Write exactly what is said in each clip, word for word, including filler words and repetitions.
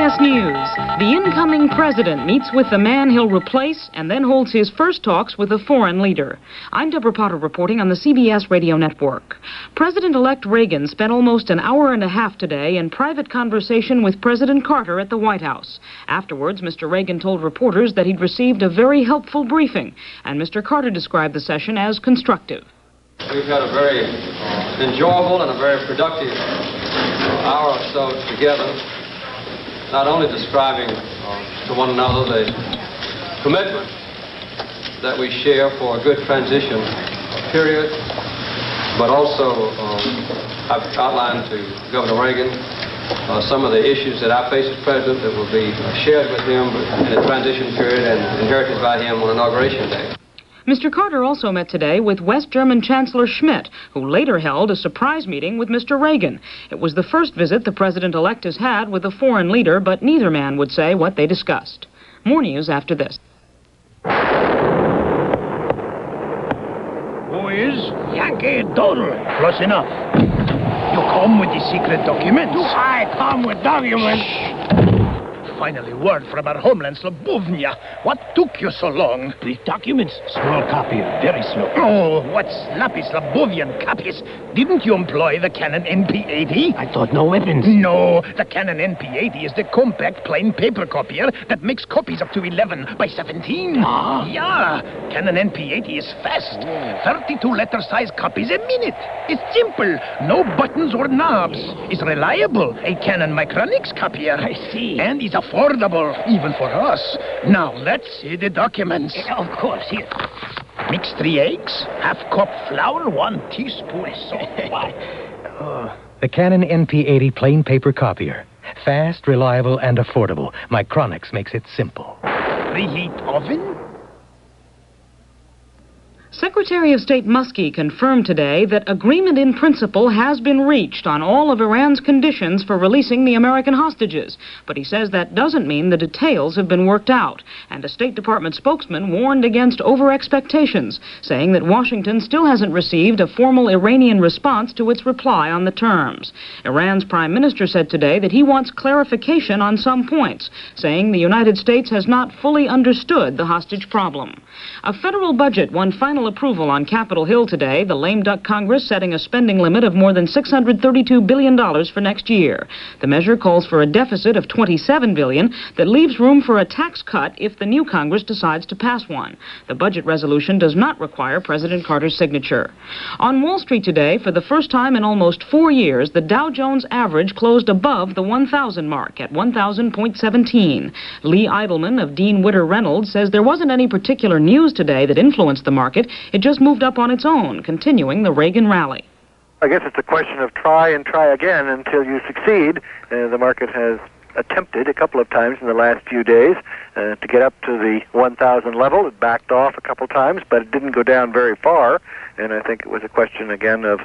S News. The incoming president meets with the man he'll replace and then holds his first talks with a foreign leader. I'm Deborah Potter reporting on the C B S Radio Network. President-elect Reagan spent almost an hour and a half today in private conversation with President Carter at the White House. Afterwards, Mister Reagan told reporters that he'd received a very helpful briefing, and Mister Carter described the session as constructive. We've had a very uh, enjoyable and a very productive uh, hour or so together, not only describing uh, to one another the commitment that we share for a good transition period, but also um, I've outlined to Governor Reagan uh, some of the issues that I face as president that will be uh, shared with him in a transition period and inherited by him on Inauguration Day. Mister Carter also met today with West German Chancellor Schmidt, who later held a surprise meeting with Mister Reagan. It was the first visit the president-elect has had with a foreign leader, but neither man would say what they discussed. More news after this. Who is? Yankee Doodle. Close enough. You come with the secret documents? Do I come with documents? Finally, word from our homeland, Slobovnia. What took you so long? The documents. Small copy, very slow. Oh, what sloppy Slobovian copies. Didn't you employ the Canon N P eighty? I thought no weapons. No, the Canon N P eighty is the compact plain paper copier that makes copies up to eleven by seventeen. Ah. Yeah, Canon N P eighty is fast. thirty-two letter size copies a minute. It's simple. No buttons or knobs. It's reliable. A Canon Micronics copier. I see. And is affordable, even for us. Now, let's see the documents. Of course, here. Mix three eggs, half cup flour, one teaspoon salt. oh. The Canon N P eighty plain paper copier. Fast, reliable, and affordable. Micronics makes it simple. Preheat oven? Secretary of State Muskie confirmed today that agreement in principle has been reached on all of Iran's conditions for releasing the American hostages. But he says that doesn't mean the details have been worked out. And a State Department spokesman warned against over-expectations, saying that Washington still hasn't received a formal Iranian response to its reply on the terms. Iran's prime minister said today that he wants clarification on some points, saying the United States has not fully understood the hostage problem. A federal budget won final approval on Capitol Hill today, the lame duck Congress setting a spending limit of more than six hundred thirty-two billion dollars for next year. The measure calls for a deficit of twenty-seven billion dollars that leaves room for a tax cut if the new Congress decides to pass one. The budget resolution does not require President Carter's signature. On Wall Street today, for the first time in almost four years, the Dow Jones average closed above the one thousand mark at one thousand point one seven. Lee Idleman of Dean Witter Reynolds says there wasn't any particular news today that influenced the market. It just moved up on its own, continuing the Reagan rally. I guess it's a question of try and try again until you succeed. Uh, the market has attempted a couple of times in the last few days uh, to get up to the one thousand level. It backed off a couple times, but it didn't go down very far. And I think it was a question, again, of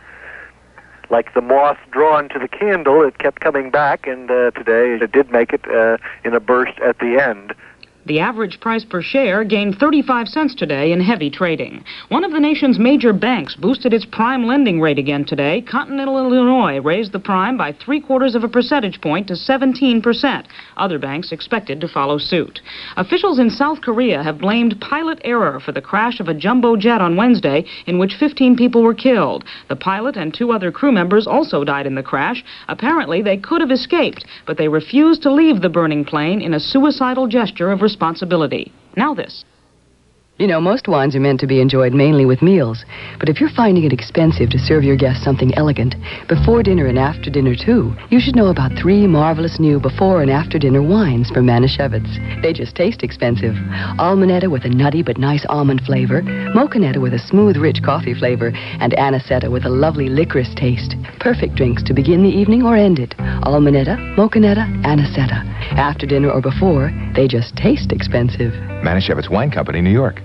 like the moth drawn to the candle, it kept coming back, and uh, today it did make it uh, in a burst at the end. The average price per share gained thirty-five cents today in heavy trading. One of the nation's major banks boosted its prime lending rate again today. Continental Illinois raised the prime by three quarters of a percentage point to seventeen percent. Other banks expected to follow suit. Officials in South Korea have blamed pilot error for the crash of a jumbo jet on Wednesday in which fifteen people were killed. The pilot and two other crew members also died in the crash. Apparently, they could have escaped, but they refused to leave the burning plane in a suicidal gesture of responsibility. Now this. You know, most wines are meant to be enjoyed mainly with meals. But if you're finding it expensive to serve your guests something elegant, before dinner and after dinner too, you should know about three marvelous new before and after dinner wines from Manischewitz. They just taste expensive. Almanetta with a nutty but nice almond flavor, Mocanetta with a smooth, rich coffee flavor, and Anisetta with a lovely licorice taste. Perfect drinks to begin the evening or end it. Almanetta, Mocanetta, Anisetta. After dinner or before, they just taste expensive. Manischewitz Wine Company, New York.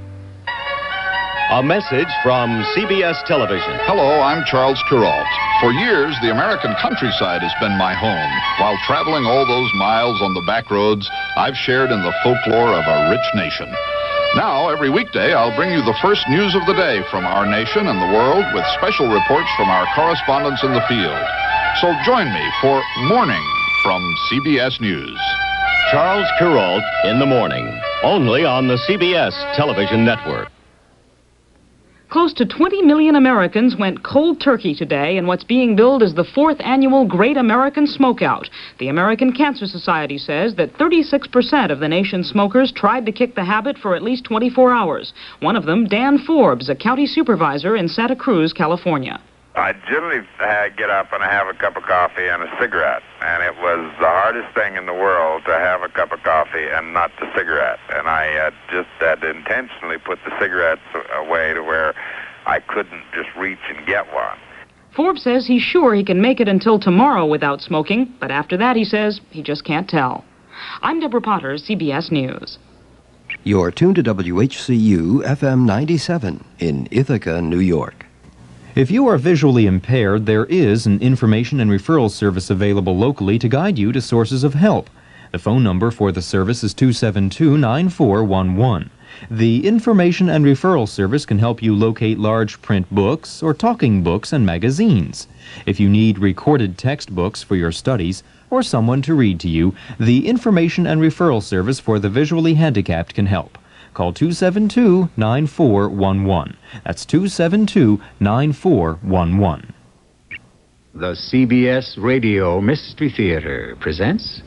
A message from C B S Television. Hello, I'm Charles Kuralt. For years, the American countryside has been my home. While traveling all those miles on the back roads, I've shared in the folklore of a rich nation. Now, every weekday, I'll bring you the first news of the day from our nation and the world with special reports from our correspondents in the field. So join me for Morning from C B S News. Charles Kuralt in the morning, only on the C B S television network. Close to twenty million Americans went cold turkey today in what's being billed as the fourth annual Great American Smokeout. The American Cancer Society says that thirty-six percent of the nation's smokers tried to kick the habit for at least twenty-four hours. One of them, Dan Forbes, a county supervisor in Santa Cruz, California. I generally uh, get up and I have a cup of coffee and a cigarette, and it was the hardest thing in the world to have a cup of coffee and not the cigarette. And I uh, just had to intentionally put the cigarettes away to where I couldn't just reach and get one. Forbes says he's sure he can make it until tomorrow without smoking, but after that, he says, he just can't tell. I'm Deborah Potter, C B S News. You're tuned to W H C U F M ninety-seven in Ithaca, New York. If you are visually impaired, there is an information and referral service available locally to guide you to sources of help. The phone number for the service is two seven two, nine four one one. The information and referral service can help you locate large print books or talking books and magazines. If you need recorded textbooks for your studies or someone to read to you, the information and referral service for the visually handicapped can help. Call two seven two, nine four one one. That's two seven two, nine four one one. The C B S Radio Mystery Theater presents...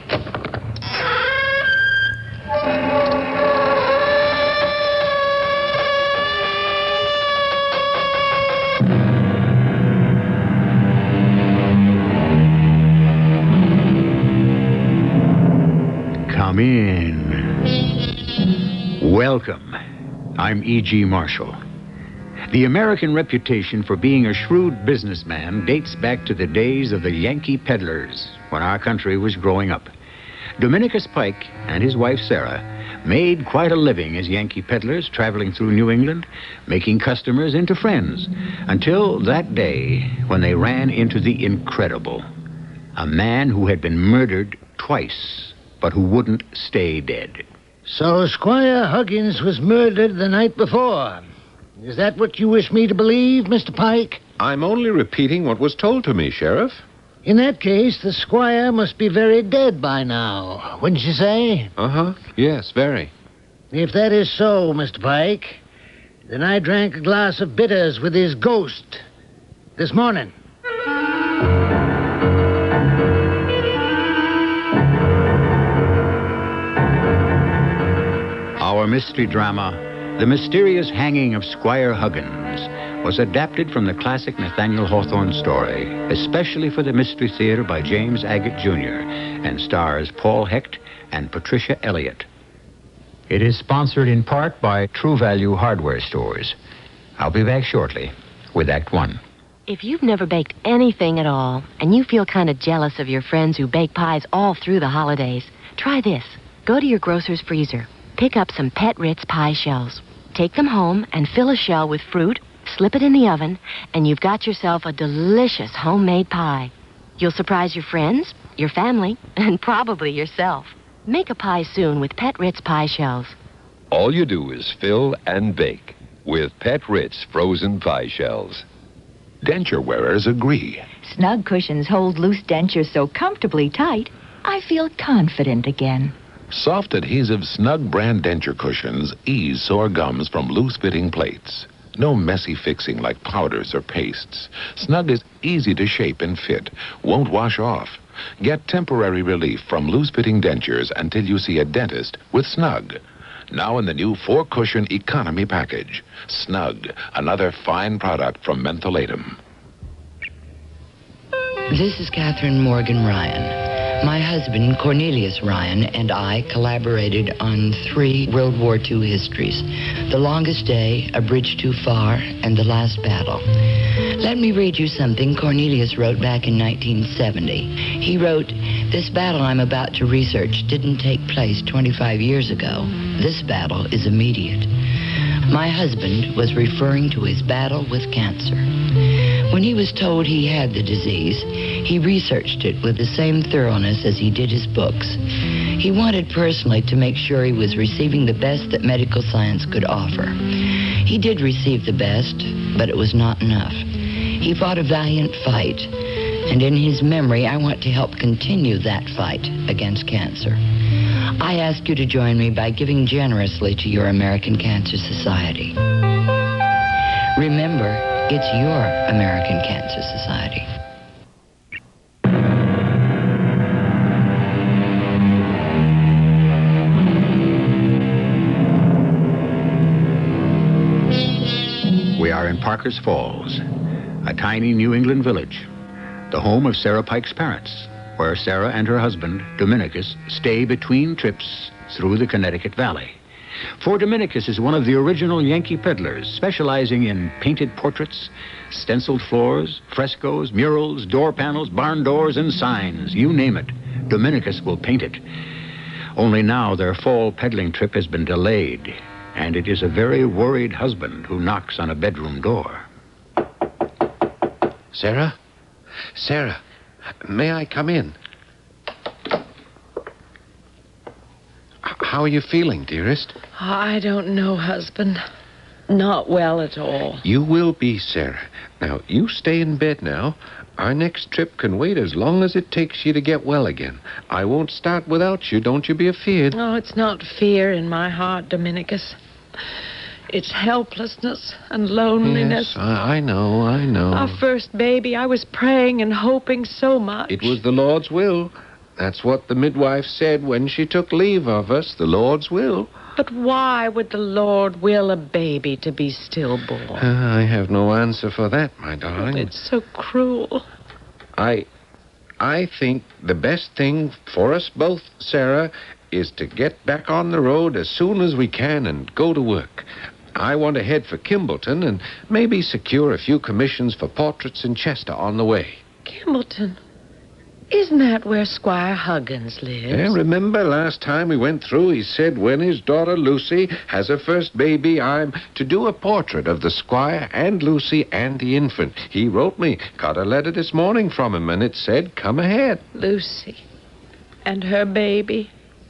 Come in. Welcome. I'm E G Marshall. The American reputation for being a shrewd businessman dates back to the days of the Yankee peddlers, when our country was growing up. Dominicus Pike and his wife Sarah made quite a living as Yankee peddlers traveling through New England, making customers into friends, until that day when they ran into the incredible. A man who had been murdered twice, but who wouldn't stay dead. So Squire Huggins was murdered the night before. Is that what you wish me to believe, Mister Pike? I'm only repeating what was told to me, Sheriff. In that case, the squire must be very dead by now, wouldn't you say? Uh-huh. Yes, very. If that is so, Mister Pike, then I drank a glass of bitters with his ghost this morning. Our mystery drama, The Mysterious Hanging of Squire Huggins, was adapted from the classic Nathaniel Hawthorne story, especially for the Mystery Theater by James Agate Junior, and stars Paul Hecht and Patricia Elliott. It is sponsored in part by True Value Hardware Stores. I'll be back shortly with Act One. If you've never baked anything at all, and you feel kind of jealous of your friends who bake pies all through the holidays, try this. Go to your grocer's freezer. Pick up some Pet Ritz pie shells. Take them home and fill a shell with fruit, slip it in the oven, and you've got yourself a delicious homemade pie. You'll surprise your friends, your family, and probably yourself. Make a pie soon with Pet Ritz pie shells. All you do is fill and bake with Pet Ritz frozen pie shells. Denture wearers agree. Snug cushions hold loose dentures so comfortably tight, I feel confident again. Soft adhesive Snug brand denture cushions ease sore gums from loose-fitting plates. No messy fixing like powders or pastes. Snug is easy to shape and fit, won't wash off. Get temporary relief from loose-fitting dentures until you see a dentist with Snug. Now in the new four-cushion economy package. Snug, another fine product from Mentholatum. This is Catherine Morgan Ryan. My husband, Cornelius Ryan, and I collaborated on three World War Two histories. The Longest Day, A Bridge Too Far, and The Last Battle. Let me read you something Cornelius wrote back in nineteen seventy. He wrote, "This battle I'm about to research didn't take place twenty-five years ago. This battle is immediate." My husband was referring to his battle with cancer. When he was told he had the disease, he researched it with the same thoroughness as he did his books. He wanted personally to make sure he was receiving the best that medical science could offer. He did receive the best, but it was not enough. He fought a valiant fight, and in his memory, I want to help continue that fight against cancer. I ask you to join me by giving generously to your American Cancer Society. Remember, it's your American Cancer Society. We are in Parker's Falls, a tiny New England village, the home of Sarah Pike's parents, where Sarah and her husband, Dominicus, stay between trips through the Connecticut Valley. For Dominicus is one of the original Yankee peddlers, specializing in painted portraits, stenciled floors, frescoes, murals, door panels, barn doors, and signs. You name it, Dominicus will paint it. Only now their fall peddling trip has been delayed, and it is a very worried husband who knocks on a bedroom door. Sarah? Sarah, may I come in? How are you feeling, dearest? I don't know, husband. Not well at all. You will be, Sarah. Now, you stay in bed now. Our next trip can wait as long as it takes you to get well again. I won't start without you. Don't you be afeard. Oh, it's not fear in my heart, Dominicus. It's helplessness and loneliness. Yes, I, I know, I know. Our first baby, I was praying and hoping so much. It was the Lord's will. That's what the midwife said when she took leave of us, the Lord's will. But why would the Lord will a baby to be stillborn? Uh, I have no answer for that, my darling. It's so cruel. I, I think the best thing for us both, Sarah, is to get back on the road as soon as we can and go to work. I want to head for Kimbleton and maybe secure a few commissions for portraits in Chester on the way. Kimbleton? Isn't that where Squire Huggins lives? Yeah, remember last time we went through, he said when his daughter Lucy has her first baby, I'm to do a portrait of the Squire and Lucy and the infant. He wrote me, got a letter this morning from him, and it said, come ahead. Lucy and her baby.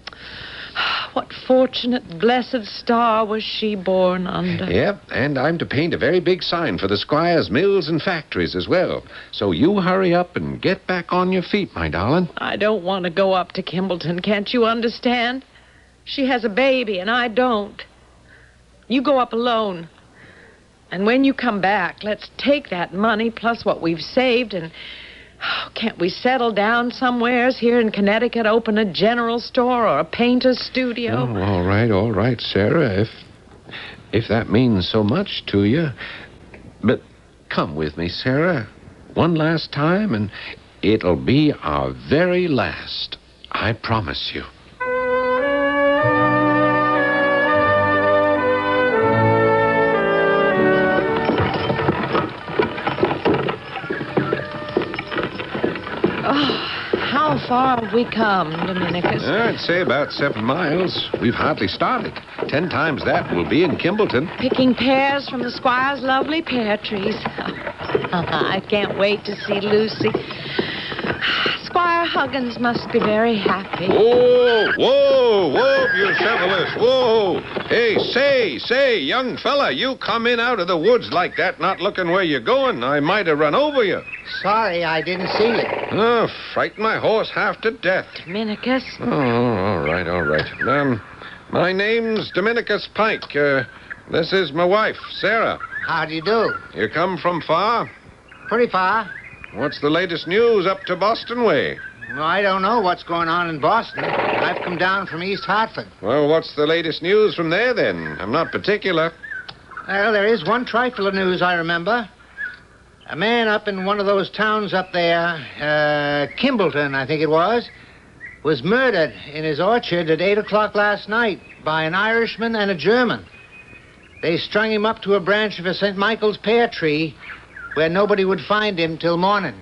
What fortunate, blessed star was she born under? Yep, and I'm to paint a very big sign for the Squire's mills and factories as well. So you hurry up and get back on your feet, my darling. I don't want to go up to Kimbleton, can't you understand? She has a baby, and I don't. You go up alone. And when you come back, let's take that money plus what we've saved and... Oh, can't we settle down somewheres here in Connecticut, open a general store or a painter's studio? Oh, all right, all right, Sarah, if if that means so much to you. But come with me, Sarah, one last time, and it'll be our very last. I promise you. How far have we come, Dominicus? I'd say about seven miles. We've hardly started. Ten times that we'll be in Kimbleton. Picking pears from the Squire's lovely pear trees. I can't wait to see Lucy. Squire Huggins must be very happy. Whoa, whoa, whoa, Bucephalus, whoa. Hey, say, say, young fella, you come in out of the woods like that, not looking where you're going. I might have run over you. Sorry, I didn't see you. Oh, frightened my horse half to death. Dominicus? Oh, all right, all right. Um, my name's Dominicus Pike. Uh, this is my wife, Sarah. How do you do? You come from far? Pretty far. What's the latest news up to Boston way? Well, I don't know what's going on in Boston. I've come down from East Hartford. Well, what's the latest news from there, then? I'm not particular. Well, there is one trifle of news I remember. A man up in one of those towns up there, uh, Kimbleton, I think it was, was murdered in his orchard at eight o'clock last night by an Irishman and a German. They strung him up to a branch of a Saint Michael's pear tree where nobody would find him till morning.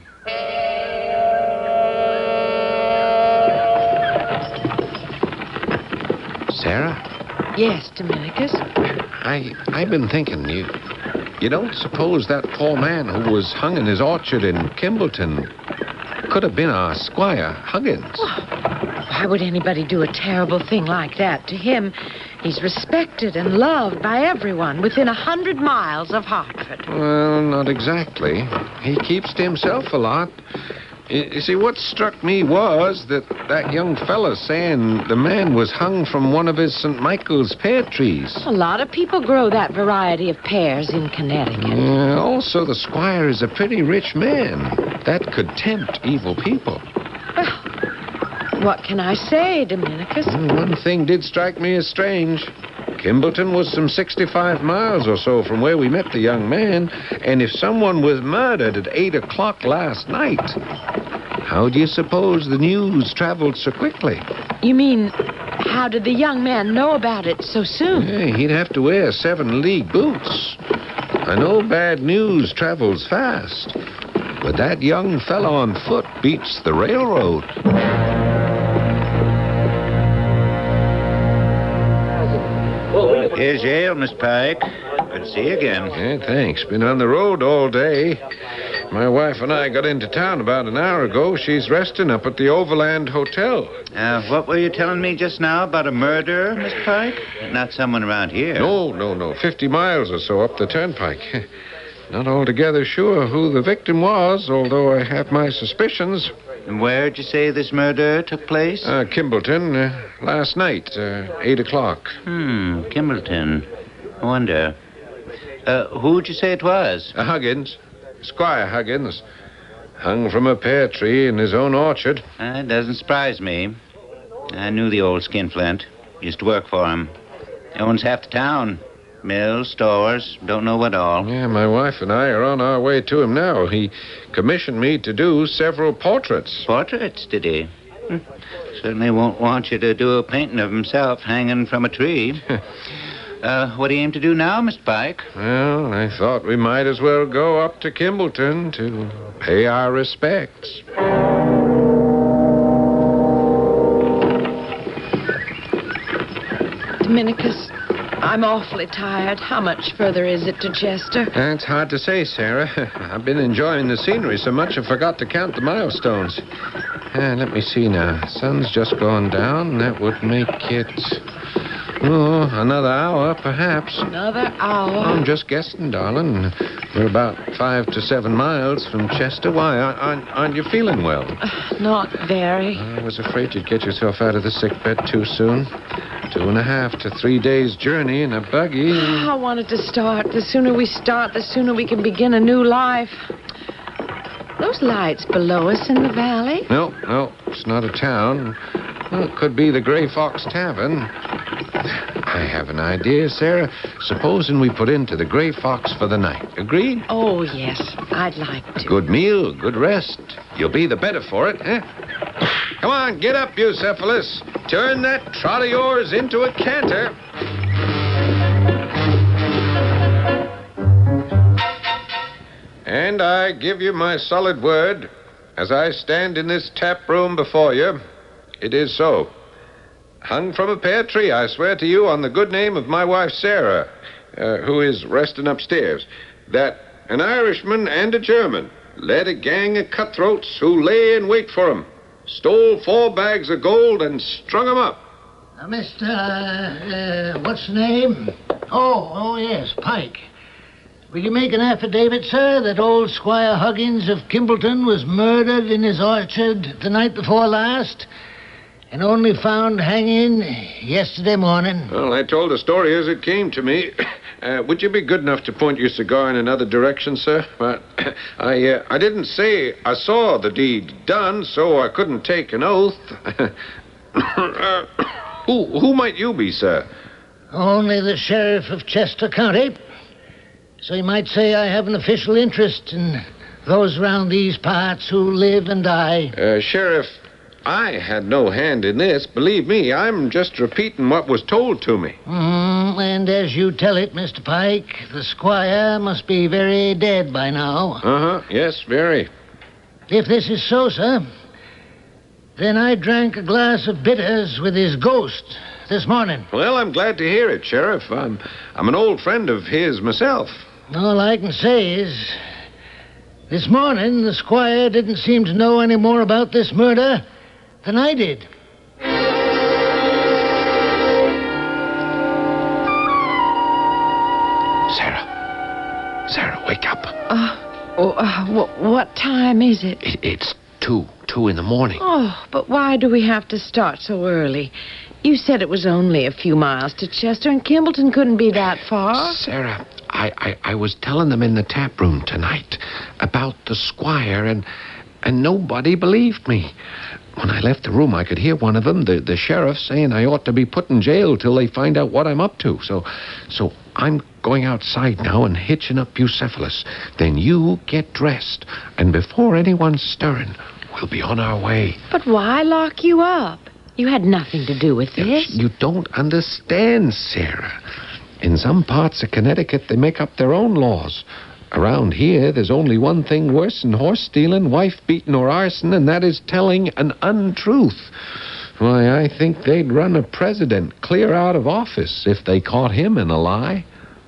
Sarah? Yes, Dominicus? I, I've been thinking, you, you don't suppose that poor man who was hung in his orchard in Kimbleton could have been our Squire Huggins? Why would anybody do a terrible thing like that to him? He's respected and loved by everyone within a hundred miles of Hartford. Well, not exactly. He keeps to himself a lot. You you see, what struck me was that that young fella saying the man was hung from one of his Saint Michael's pear trees. A lot of people grow that variety of pears in Connecticut. Uh, also, the squire is a pretty rich man. That could tempt evil people. What can I say, Dominicus? Well, one thing did strike me as strange. Kimbleton was some sixty-five miles or so from where we met the young man, and if someone was murdered at eight o'clock last night, how do you suppose the news traveled so quickly? You mean, how did the young man know about it so soon? Yeah, he'd have to wear seven-league boots. I know bad news travels fast, but that young fellow on foot beats the railroad. Here's your ale, Miss Pike. Good to see you again. Yeah, thanks. Been on the road all day. My wife and I got into town about an hour ago. She's resting up at the Overland Hotel. Uh, what were you telling me just now about a murder, Miss Pike? Not someone around here. No, no, no. Fifty miles or so up the turnpike. Not altogether sure who the victim was, although I have my suspicions. And where'd you say this murder took place? Uh, Kimbleton, uh, last night, uh, eight o'clock. Hmm, Kimbleton. I wonder. Uh, who'd you say it was? Uh, Huggins. Squire Huggins. Hung from a pear tree in his own orchard. That doesn't surprise me. I knew the old skinflint. Used to work for him. He owns half the town. Mills, stores, don't know what all. Yeah, my wife and I are on our way to him now. He commissioned me to do several portraits. Portraits, did he? Hmm. Certainly won't want you to do a painting of himself hanging from a tree. uh, what do you aim to do now, Mister Pike? Well, I thought we might as well go up to Kimbleton to pay our respects. Dominicus, I'm awfully tired. How much further is it to Chester? That's hard to say, Sarah. I've been enjoying the scenery so much I forgot to count the milestones. Uh, let me see now. Sun's just gone down. That would make it... Oh, another hour, perhaps. Another hour? I'm just guessing, darling. We're about five to seven miles from Chester. Why, aren't, aren't you feeling well? Uh, not very. I was afraid you'd get yourself out of the sickbed too soon. Two and a half to three days' journey in a buggy. I wanted to start. The sooner we start, the sooner we can begin a new life. Those lights below us in the valley? No, no, it's not a town. Well, it could be the Gray Fox Tavern. I have an idea, Sarah. Supposing we put into the Gray Fox for the night. Agreed? Oh, yes. I'd like to. Good meal, good rest. You'll be the better for it, eh? Come on, get up, Bucephalus. Turn that trot of yours into a canter. And I give you my solid word, as I stand in this tap room before you, it is so. Hung from a pear tree, I swear to you, on the good name of my wife, Sarah, uh, who is resting upstairs, that an Irishman and a German led a gang of cutthroats who lay in wait for him, stole four bags of gold, and strung him up. Uh, Mister, uh, uh, what's the name? Oh, oh, yes, Pike. Will you make an affidavit, sir, that old Squire Huggins of Kimbleton was murdered in his orchard the night before last and only found hanging yesterday morning? Well, I told the story as it came to me. Uh, would you be good enough to point your cigar in another direction, sir? Well, I, uh, I didn't say I saw the deed done, so I couldn't take an oath. uh, who, who might you be, sir? Only the sheriff of Chester County. So you might say I have an official interest in those around these parts who live and die. Uh, Sheriff, I had no hand in this. Believe me, I'm just repeating what was told to me. Mm, and as you tell it, Mister Pike, the squire must be very dead by now. Uh-huh, yes, very. If this is so, sir, then I drank a glass of bitters with his ghost this morning. Well, I'm glad to hear it, Sheriff. I'm, I'm an old friend of his myself. All I can say is, this morning the squire didn't seem to know any more about this murder than I did. Sarah. Sarah, wake up. Uh, oh, uh, wh- what time is it? it? It's two two. Two in the morning. Oh, but why do we have to start so early? You said it was only a few miles to Chester, and Kimbleton couldn't be that far. Sarah, I, I, I was telling them in the tap room tonight about the squire, and and nobody believed me. When I left the room, I could hear one of them, the, the sheriff, saying I ought to be put in jail till they find out what I'm up to. So, so I'm going outside now and hitching up Bucephalus. Then you get dressed, and before anyone's stirring, we'll be on our way. But why lock you up? You had nothing to do with this. You don't understand, Sarah. In some parts of Connecticut, they make up their own laws. Around here, there's only one thing worse than horse stealing, wife beating, or arson, and that is telling an untruth. Why, I think they'd run a president clear out of office if they caught him in a lie.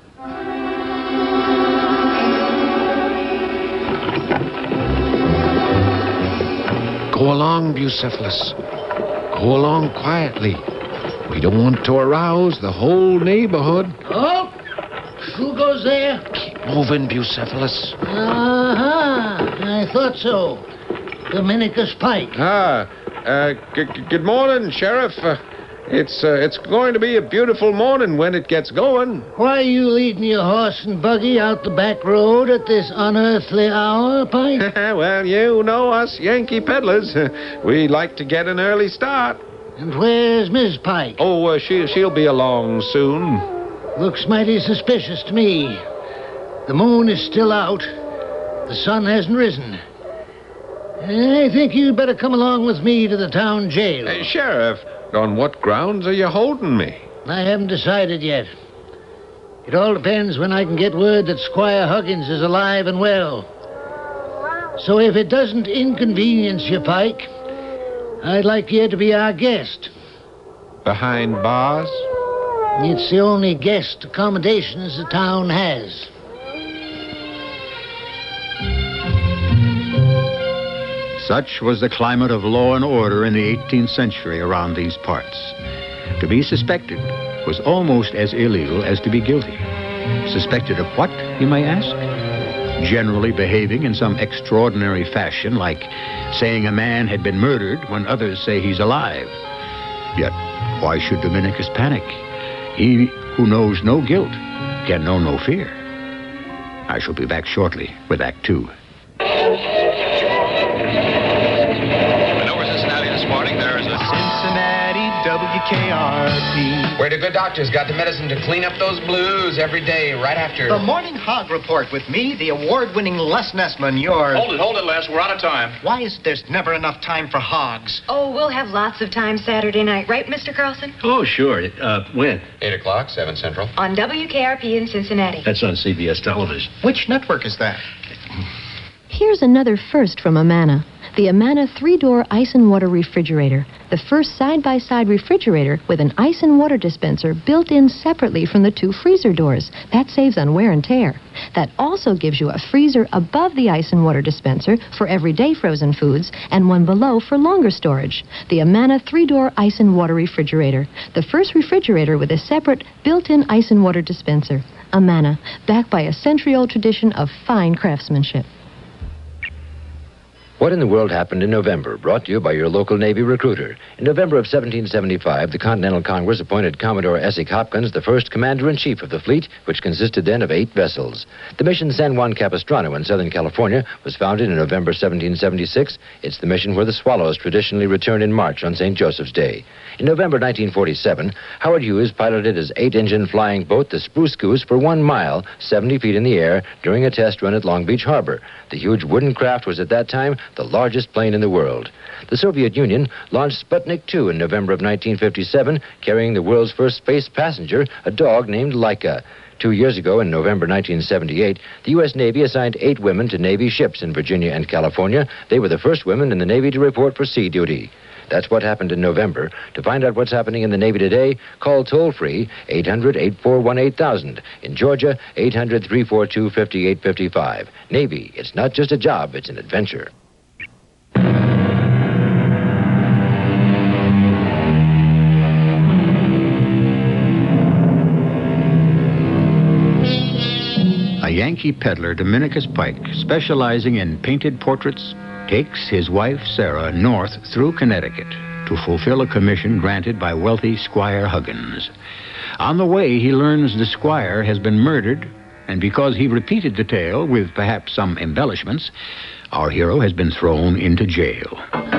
Go along, Bucephalus. Go along quietly. We don't want to arouse the whole neighborhood. Oh, who goes there? Keep moving, Bucephalus. Uh-huh. I thought so. Dominicus Pike. Ah, uh, g- g- good morning, Sheriff. Uh, it's uh, it's going to be a beautiful morning when it gets going. Why are you leading your horse and buggy out the back road at this unearthly hour, Pike? Well, you know us Yankee peddlers. We like to get an early start. And where's Miss Pike? Oh, uh, she, she'll be along soon. Looks mighty suspicious to me. The moon is still out. The sun hasn't risen. I think you'd better come along with me to the town jail. Hey, Sheriff, on what grounds are you holding me? I haven't decided yet. It all depends when I can get word that Squire Huggins is alive and well. So if it doesn't inconvenience you, Pike, I'd like you to be our guest. Behind bars? It's the only guest accommodations the town has. Such was the climate of law and order in the eighteenth century around these parts. To be suspected was almost as illegal as to be guilty. Suspected of what, you may ask? Generally behaving in some extraordinary fashion, like saying a man had been murdered when others say he's alive. Yet, why should Dominicus panic? He who knows no guilt can know no fear. I shall be back shortly with Act Two. W K R P. Where the good doctor's got the medicine to clean up those blues every day, right after... The Morning Hog Report with me, the award-winning Les Nessman, your... Hold it, hold it, Les. We're out of time. Why is it there's never enough time for hogs? Oh, we'll have lots of time Saturday night, right, Mister Carlson? Oh, sure. Uh, when? Eight o'clock, seven Central. On W K R P in Cincinnati. That's on C B S television. Which network is that? Here's another first from Amana. The Amana three-door ice and water refrigerator. The first side-by-side refrigerator with an ice and water dispenser built in separately from the two freezer doors. That saves on wear and tear. That also gives you a freezer above the ice and water dispenser for everyday frozen foods and one below for longer storage. The Amana three-door ice and water refrigerator. The first refrigerator with a separate built-in ice and water dispenser. Amana, backed by a century-old tradition of fine craftsmanship. What in the World Happened in November, brought to you by your local Navy recruiter. In November of seventeen seventy-five, the Continental Congress appointed Commodore Essex Hopkins the first commander-in-chief of the fleet, which consisted then of eight vessels. The mission San Juan Capistrano in Southern California was founded in November seventeen seventy-six. It's the mission where the Swallows traditionally return in March on Saint Joseph's Day. In November nineteen forty-seven, Howard Hughes piloted his eight-engine flying boat, the Spruce Goose, for one mile, seventy feet in the air, during a test run at Long Beach Harbor. The huge wooden craft was at that time the largest plane in the world. The Soviet Union launched Sputnik two in November of nineteen fifty-seven, carrying the world's first space passenger, a dog named Laika. Two years ago, in November nineteen seventy-eight, the U S Navy assigned eight women to Navy ships in Virginia and California. They were the first women in the Navy to report for sea duty. That's what happened in November. To find out what's happening in the Navy today, call toll-free eight hundred, eight four one, eight thousand. In Georgia, eight hundred, three four two, five eight five five. Navy, it's not just a job, it's an adventure. A Yankee peddler, Dominicus Pike, specializing in painted portraits, takes his wife, Sarah, north through Connecticut to fulfill a commission granted by wealthy Squire Huggins. On the way, he learns the squire has been murdered, and because he repeated the tale with perhaps some embellishments, our hero has been thrown into jail.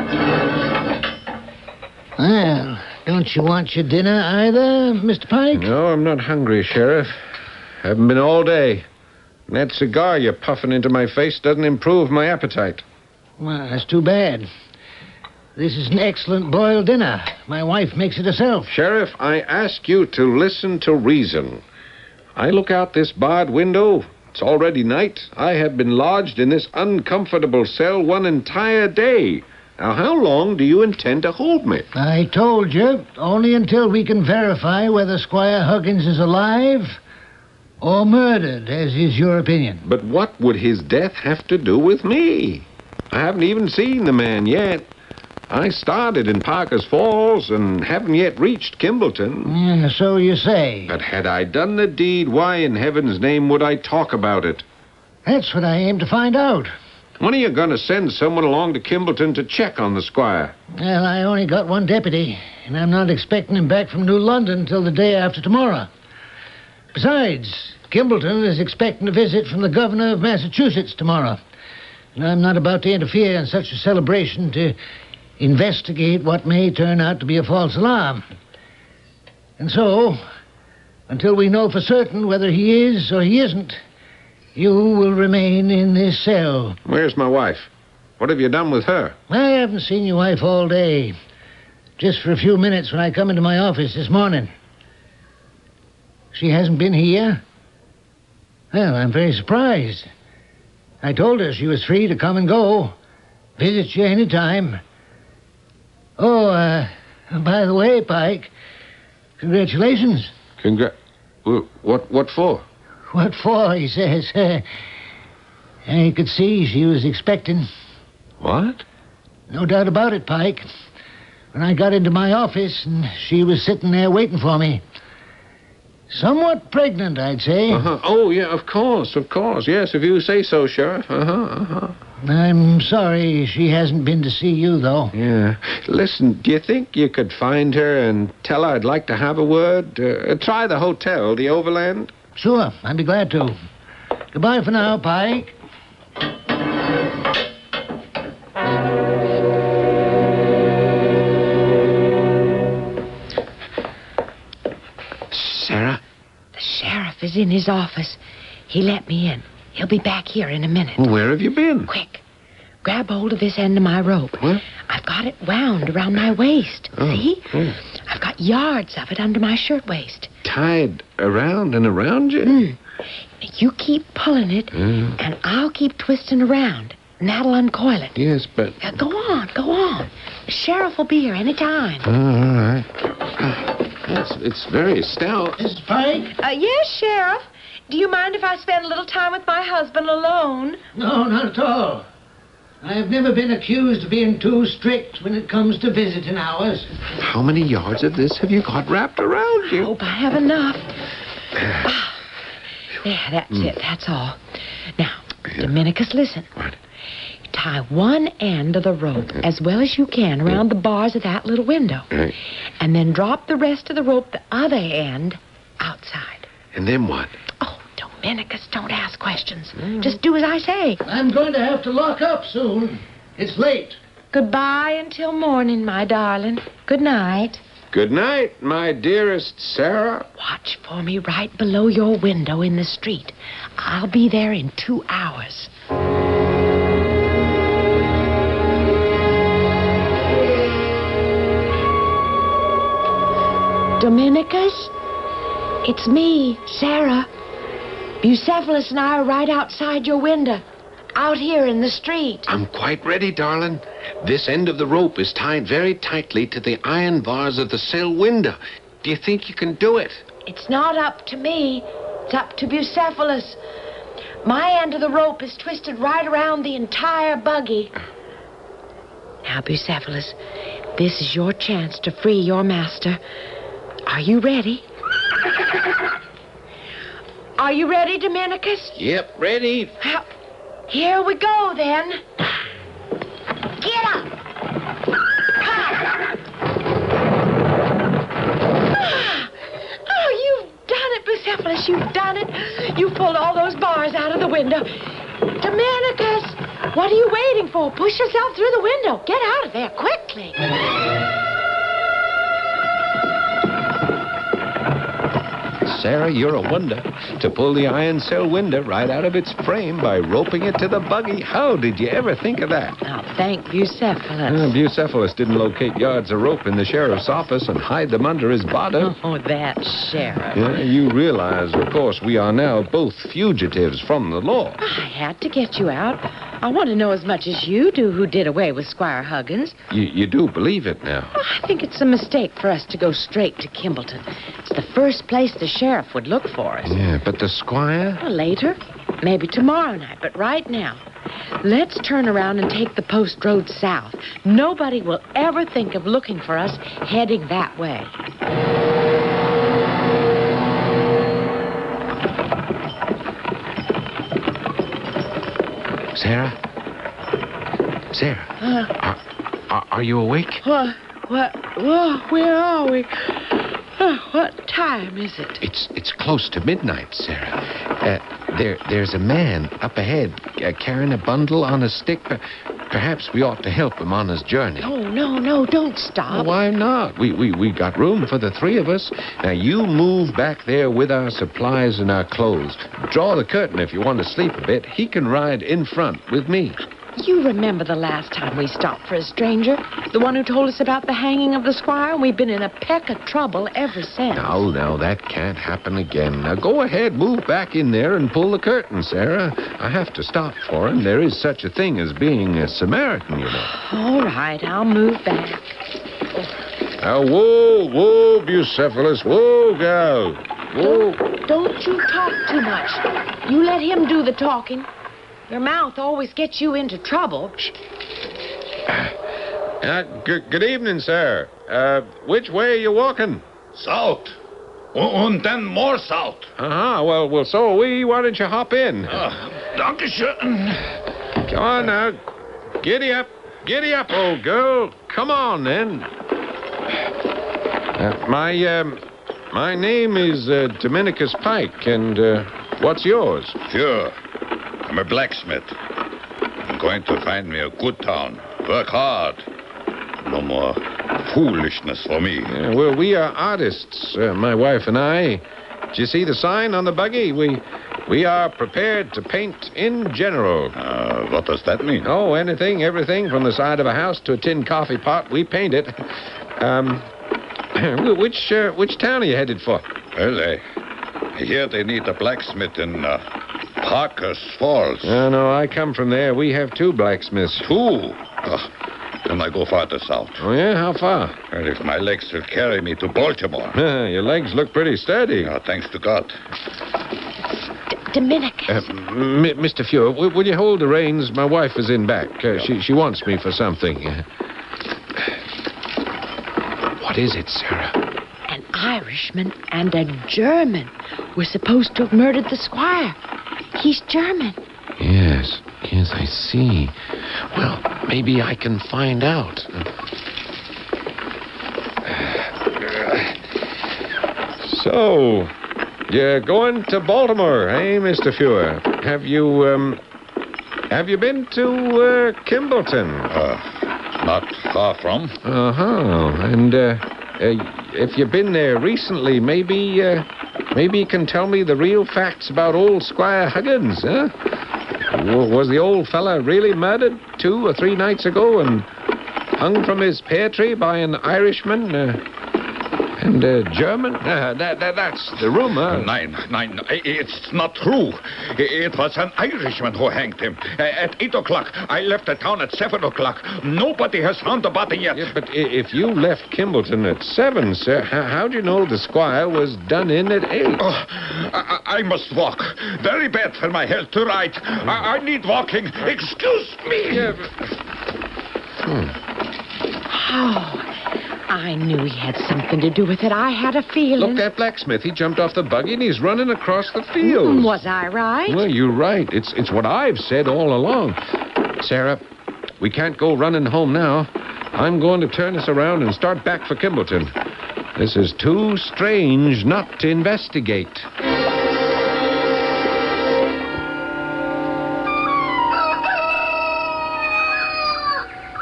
Well, don't you want your dinner either, Mister Pike? No, I'm not hungry, Sheriff. Haven't been all day. And that cigar you're puffing into my face doesn't improve my appetite. Well, that's too bad. This is an excellent boiled dinner. My wife makes it herself. Sheriff, I ask you to listen to reason. I look out this barred window. It's already night. I have been lodged in this uncomfortable cell one entire day. Now, how long do you intend to hold me? I told you, only until we can verify whether Squire Huggins is alive or murdered, as is your opinion. But what would his death have to do with me? I haven't even seen the man yet. I started in Parker's Falls and haven't yet reached Kimbleton. Yeah, so you say. But had I done the deed, why in heaven's name would I talk about it? That's what I aim to find out. When are you going to send someone along to Kimbleton to check on the squire? Well, I only got one deputy, and I'm not expecting him back from New London till the day after tomorrow. Besides, Kimbleton is expecting a visit from the governor of Massachusetts tomorrow. And I'm not about to interfere in such a celebration to investigate what may turn out to be a false alarm. And so, until we know for certain whether he is or he isn't, you will remain in this cell. Where's my wife? What have you done with her? I haven't seen your wife all day. Just for a few minutes when I come into my office this morning. She hasn't been here? Well, I'm very surprised. I told her she was free to come and go. Visit you any time. Oh, uh, by the way, Pike, congratulations. Congra... What, what for? What for, he says. And you could see she was expecting. What? No doubt about it, Pike. When I got into my office, and she was sitting there waiting for me. Somewhat pregnant, I'd say. Uh-huh. Oh, yeah, of course, of course. Yes, if you say so, Sheriff. Uh-huh, uh-huh. I'm sorry she hasn't been to see you, though. Yeah. Listen, do you think you could find her and tell her I'd like to have a word? Uh, try the hotel, the Overland? Sure, I'd be glad to. Goodbye for now, Pike. Sarah? The sheriff is in his office. He let me in. He'll be back here in a minute. Where have you been? Quick. Grab hold of this end of my rope. What? I've got it wound around my waist. Oh, See? oh. I've got yards of it under my shirtwaist. Tied around and around you? Mm. You keep pulling it, Mm. and I'll keep twisting around, and that'll uncoil it. Yes, but... Now, go on, go on. The sheriff will be here any time. Oh, all right. Uh, it's, it's very stout. Mister Pike? Uh, yes, Sheriff. Do you mind if I spend a little time with my husband alone? No, not at all. I have never been accused of being too strict when it comes to visiting hours. How many yards of this have you got wrapped around you? I hope I have enough. Ah, there, that's mm. it. That's all. Now, yeah. Dominicus, listen. What? Tie one end of the rope mm. as well as you can around mm. the bars of that little window. Right. And then drop the rest of the rope, the other end, outside. And then what? Oh, Dominicus, don't ask questions. Mm. Just do as I say. I'm going to have to lock up soon. It's late. Goodbye until morning, my darling. Good night. Good night, my dearest Sarah. Watch for me right below your window in the street. I'll be there in two hours. Dominicus? It's me, Sarah. Bucephalus and I are right outside your window, out here in the street. I'm quite ready, darling. This end of the rope is tied very tightly to the iron bars of the cell window. Do you think you can do it? It's not up to me. It's up to Bucephalus. My end of the rope is twisted right around the entire buggy. Now, Bucephalus, this is your chance to free your master. Are you ready? Are you ready, Dominicus? Yep, ready. Well, here we go, then. Yes, you've done it. You pulled all those bars out of the window. Dominicus, what are you waiting for? Push yourself through the window. Get out of there quickly. Sarah, you're a wonder. To pull the iron cell window right out of its frame by roping it to the buggy. How did you ever think of that? Oh, thank Bucephalus. Uh, Bucephalus didn't locate yards of rope in the sheriff's office and hide them under his body. Oh, that sheriff. Yeah, you realize, of course, we are now both fugitives from the law. I had to get you out. I want to know as much as you do who did away with Squire Huggins. You, you do believe it now? Well, I think it's a mistake for us to go straight to Kimbleton. It's the first place the sheriff would look for us. Yeah, but the squire? Well, later. Maybe tomorrow night, but right now. Let's turn around and take the post road south. Nobody will ever think of looking for us heading that way. Sarah? Sarah? Uh, are, are, are you awake? What? What? Whoa, where are we? Uh, what time is it? It's it's close to midnight, Sarah. Uh, there there's a man up ahead uh, carrying a bundle on a stick. Uh, perhaps we ought to help him on his journey. Oh, no, no, don't stop. Why not? We, we, we got room for the three of us. Now, you move back there with our supplies and our clothes. Draw the curtain if you want to sleep a bit. He can ride in front with me. You remember the last time we stopped for a stranger? The one who told us about the hanging of the squire? We've been in a peck of trouble ever since. No, no, that can't happen again. Now, go ahead, move back in there and pull the curtain, Sarah. I have to stop for him. There is such a thing as being a Samaritan, you know. All right, I'll move back. Now, whoa, whoa, Bucephalus, whoa, gal. Whoa. Don't, don't you talk too much. You let him do the talking. Your mouth always gets you into trouble. Uh, g- good evening, sir. Uh, which way are you walking? South. And then more south. Uh-huh. Well, well, so are we. Why don't you hop in? Uh, danke schön. Come on now. Giddy up. Giddy up, old girl. Come on, then. Uh, my, um, my name is uh, Dominicus Pike, and uh, what's yours? Sure. I'm a blacksmith. I'm going to find me a good town. Work hard. No more foolishness for me. Yeah, well, we are artists, uh, my wife and I. Did you see the sign on the buggy? We we are prepared to paint in general. Uh, what does that mean? Oh, anything, everything, from the side of a house to a tin coffee pot, we paint it. Um, which uh, which town are you headed for? Well, I, I hear they need a blacksmith in uh, Parker's Falls. Oh, no, I come from there. We have two blacksmiths. Two? Oh, then I go farther south. Oh, yeah? How far? Well, if my legs will carry me to Baltimore. Uh, your legs look pretty sturdy. Oh, thanks to God. D- Dominicus. Uh, M- Mister Fewer, w- will you hold the reins? My wife is in back. Uh, she, she wants me for something. Uh, what is it, Sarah? An Irishman and a German were supposed to have murdered the squire. He's German. Yes, yes, I see. Well, maybe I can find out. So, you're going to Baltimore, eh, Mister Fewer? Have you, um, have you been to, uh, Kimbleton? Uh, not far from. Uh-huh, and, uh, uh if you've been there recently, maybe, uh, maybe you can tell me the real facts about old Squire Huggins, huh? W- was the old fella really murdered two or three nights ago and hung from his pear tree by an Irishman uh, and a German? Uh, that, that, that's the rumor. Nein, nein, it's not true. It was an Irishman who hanged him. At eight o'clock. I left the town at seven o'clock. Nobody has found the body yet. Yeah, but if you left Kimbleton at seven, sir, how, how do you know the squire was done in at eight? Oh, I, I must walk. Very bad for my health to ride. I, I need walking. Excuse me. Yeah, but... hmm. Oh, I knew he had something to do with it. I had a feeling. Look, that blacksmith. He jumped off the buggy and he's running across the field. Mm, was I right? Well, you're right. It's it's what I've said all along. Sarah, we can't go running home now. I'm going to turn us around and start back for Kimbleton. This is too strange not to investigate.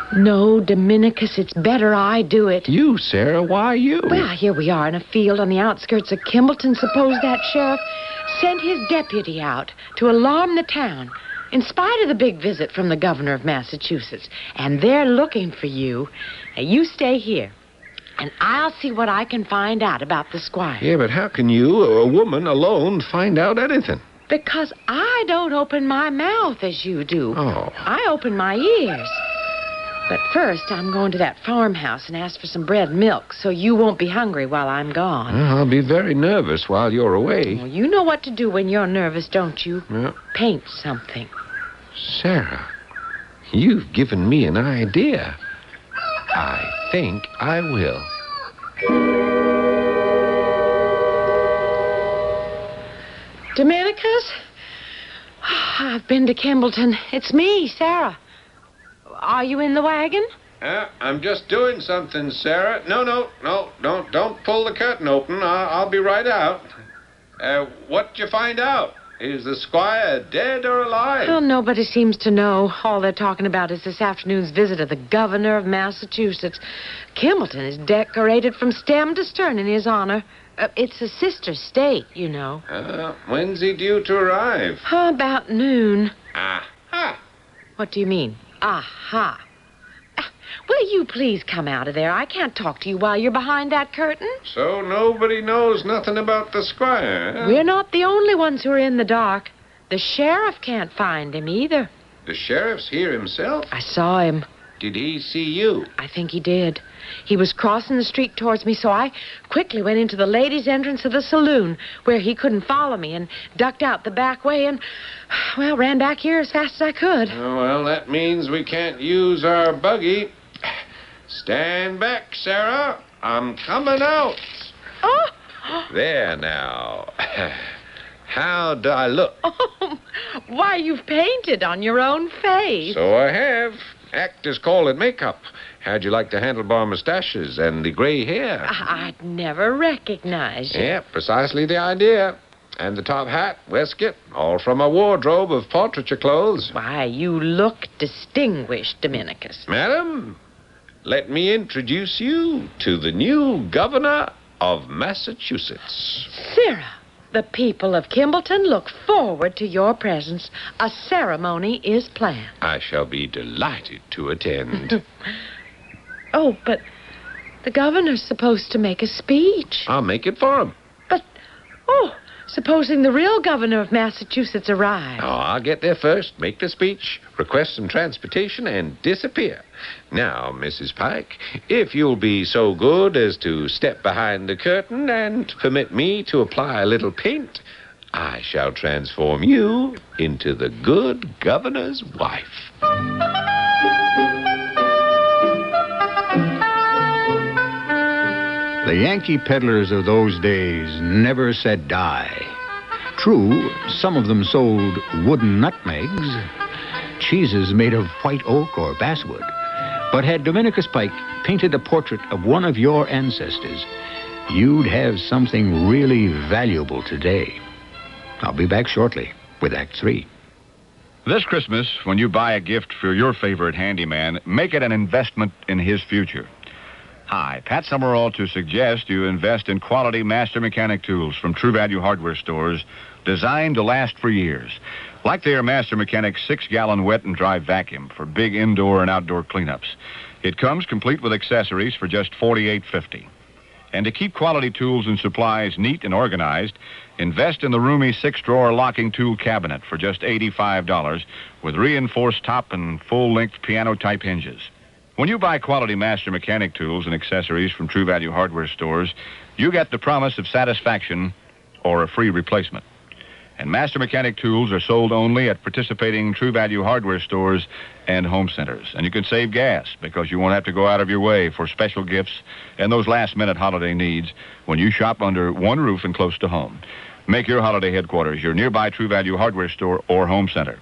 No, Dominicus, it's better I do it. You, Sarah, why you? Well, here we are in a field on the outskirts of Kimbleton. Suppose that sheriff sent his deputy out to alarm the town, in spite of the big visit from the governor of Massachusetts. And they're looking for you. Now, you stay here, and I'll see what I can find out about the squire. Yeah, but how can you, a woman alone, find out anything? Because I don't open my mouth as you do. Oh. I open my ears. But first, I'm going to that farmhouse and ask for some bread and milk so you won't be hungry while I'm gone. Well, I'll be very nervous while you're away. Well, you know what to do when you're nervous, don't you? Yeah. Paint something. Sarah, you've given me an idea. I think I will. Dominicus? I've been to Kimbleton. It's me, Sarah. Are you in the wagon? Uh, I'm just doing something, Sarah. No, no, no, don't, don't pull the curtain open. I'll, I'll be right out. Uh, what'd you find out? Is the squire dead or alive? Well, nobody seems to know. All they're talking about is this afternoon's visit of the governor of Massachusetts. Kimbleton is decorated from stem to stern in his honor. Uh, it's a sister state, you know. Uh, when's he due to arrive? Oh, about noon. Ah, ha. What do you mean? Aha. Uh, will you please come out of there? I can't talk to you while you're behind that curtain. So nobody knows nothing about the squire, huh? We're not the only ones who are in the dark. The sheriff can't find him either. The sheriff's here himself? I saw him. Did he see you? I think he did. He was crossing the street towards me, so I quickly went into the ladies' entrance of the saloon, where he couldn't follow me, and ducked out the back way and, well, ran back here as fast as I could. Oh, well, that means we can't use our buggy. Stand back, Sarah. I'm coming out. Oh! There now. How do I look? Oh, why, you've painted on your own face. So I have. Actors call it makeup. How'd you like the handlebar mustaches and the gray hair? I'd never recognize you. Yeah, precisely the idea. And the top hat, waistcoat, all from a wardrobe of portraiture clothes. Why, you look distinguished, Dominicus. Madam, let me introduce you to the new governor of Massachusetts. Sarah, the people of Kimbleton look forward to your presence. A ceremony is planned. I shall be delighted to attend. Oh, but the governor's supposed to make a speech. I'll make it for him. But, oh, supposing the real governor of Massachusetts arrives. Oh, I'll get there first, make the speech, request some transportation, and disappear. Now, Missus Pike, if you'll be so good as to step behind the curtain and permit me to apply a little paint, I shall transform you into the good governor's wife. The Yankee peddlers of those days never said die. True, some of them sold wooden nutmegs, cheeses made of white oak or basswood. But had Dominicus Pike painted a portrait of one of your ancestors, you'd have something really valuable today. I'll be back shortly with Act Three. This Christmas, when you buy a gift for your favorite handyman, make it an investment in his future. Hi, Pat Summerall to suggest you invest in quality master mechanic tools from True Value hardware stores designed to last for years. Like their Master Mechanic six-gallon wet and dry vacuum for big indoor and outdoor cleanups. It comes complete with accessories for just forty-eight fifty. And to keep quality tools and supplies neat and organized, invest in the roomy six-drawer locking tool cabinet for just eighty-five dollars with reinforced top and full-length piano-type hinges. When you buy quality Master Mechanic tools and accessories from True Value hardware stores, you get the promise of satisfaction or a free replacement. And Master Mechanic tools are sold only at participating True Value hardware stores and home centers. And you can save gas because you won't have to go out of your way for special gifts and those last-minute holiday needs when you shop under one roof and close to home. Make your holiday headquarters your nearby True Value hardware store or home center.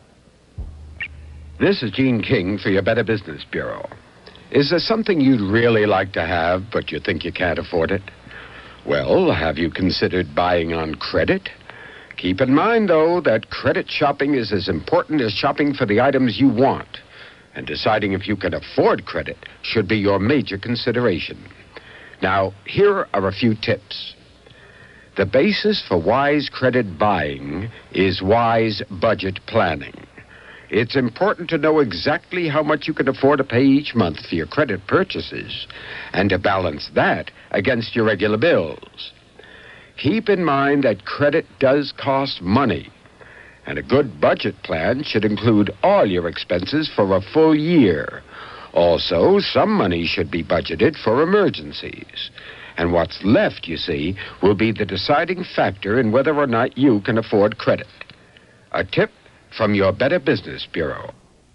This is Gene King for your Better Business Bureau. Is there something you'd really like to have, but you think you can't afford it? Well, have you considered buying on credit? Keep in mind, though, that credit shopping is as important as shopping for the items you want. And deciding if you can afford credit should be your major consideration. Now, here are a few tips. The basis for wise credit buying is wise budget planning. It's important to know exactly how much you can afford to pay each month for your credit purchases and to balance that against your regular bills. Keep in mind that credit does cost money, and a good budget plan should include all your expenses for a full year. Also, some money should be budgeted for emergencies. And what's left, you see, will be the deciding factor in whether or not you can afford credit. A tip from your Better Business Bureau.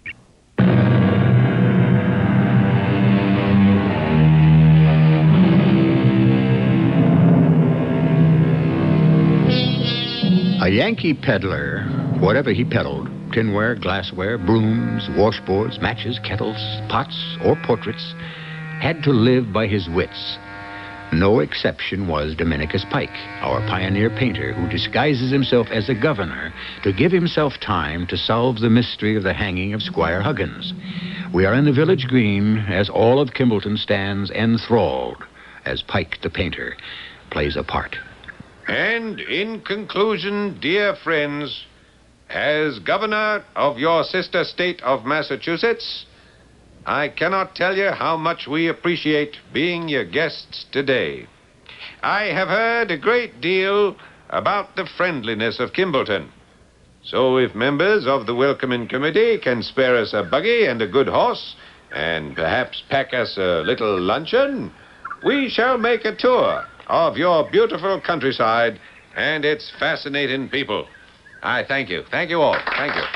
A Yankee peddler, whatever he peddled, tinware, glassware, brooms, washboards, matches, kettles, pots, or portraits, had to live by his wits. No exception was Dominicus Pike, our pioneer painter who disguises himself as a governor to give himself time to solve the mystery of the hanging of Squire Huggins. We are in the village green as all of Kimbleton stands enthralled as Pike the painter plays a part. And in conclusion, dear friends, as governor of your sister state of Massachusetts, I cannot tell you how much we appreciate being your guests today. I have heard a great deal about the friendliness of Kimbleton. So if members of the welcoming committee can spare us a buggy and a good horse, and perhaps pack us a little luncheon, we shall make a tour of your beautiful countryside and its fascinating people. I thank you. Thank you all. Thank you.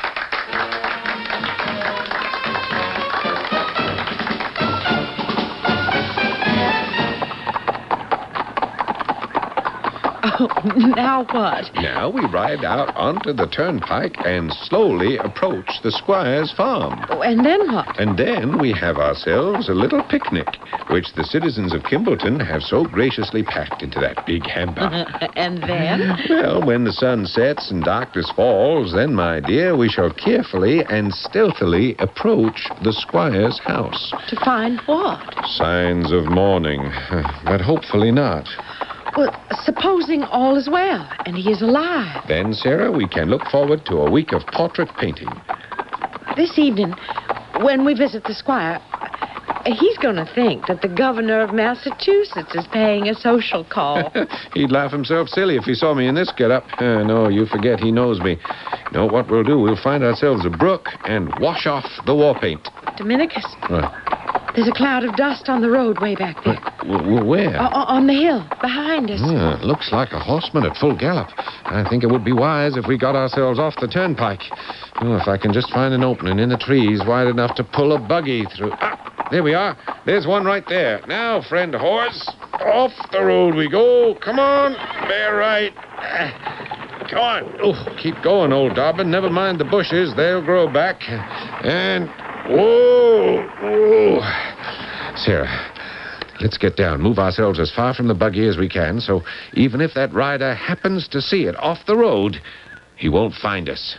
Oh, now what? Now we ride out onto the turnpike and slowly approach the squire's farm. Oh, and then what? And then we have ourselves a little picnic, which the citizens of Kimbleton have so graciously packed into that big hamper. And then? Well, when the sun sets and darkness falls, then, my dear, we shall carefully and stealthily approach the squire's house. To find what? Signs of mourning, but hopefully not. Well, supposing all is well and he is alive. Then, Sarah, we can look forward to a week of portrait painting. This evening, when we visit the squire, he's going to think that the governor of Massachusetts is paying a social call. He'd laugh himself silly if he saw me in this getup. Uh, no, you forget he knows me. You know what we'll do? We'll find ourselves a brook and wash off the war paint. Dominicus, What? there's a cloud of dust on the road way back there. W- where? O- on the hill, behind us. Ah, looks like a horseman at full gallop. I think it would be wise if we got ourselves off the turnpike. Oh, if I can just find an opening in the trees wide enough to pull a buggy through. Ah, there we are. There's one right there. Now, friend horse, off the road we go. Come on, bear right. Ah, come on. Oh, keep going, old Dobbin. Never mind the bushes. They'll grow back. And, whoa, whoa. Sarah, let's get down. Move ourselves as far from the buggy as we can, so even if that rider happens to see it off the road, he won't find us.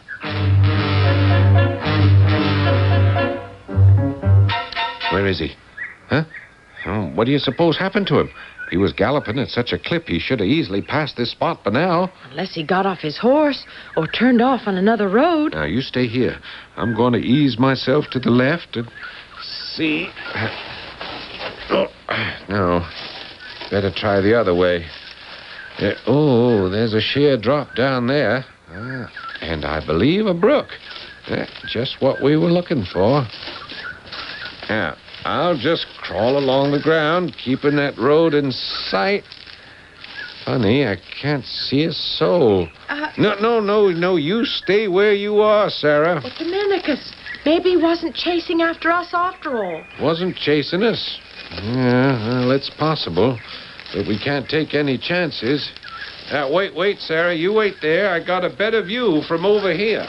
Where is he? Huh? Oh, what do you suppose happened to him? He was galloping at such a clip he should have easily passed this spot by now. Unless he got off his horse or turned off on another road. Now, you stay here. I'm going to ease myself to the left and see. Oh, no. Better try the other way. Uh, oh, there's a sheer drop down there. Ah, and I believe a brook. Uh, just what we were looking for. Now, I'll just crawl along the ground, keeping that road in sight. Funny, I can't see a soul. Uh, no, no, no, no, you stay where you are, Sarah. But Dominicus, maybe he wasn't chasing after us after all. Wasn't chasing us. Yeah, well, it's possible, but we can't take any chances. Uh, wait, wait, Sarah, you wait there. I got a better view from over here.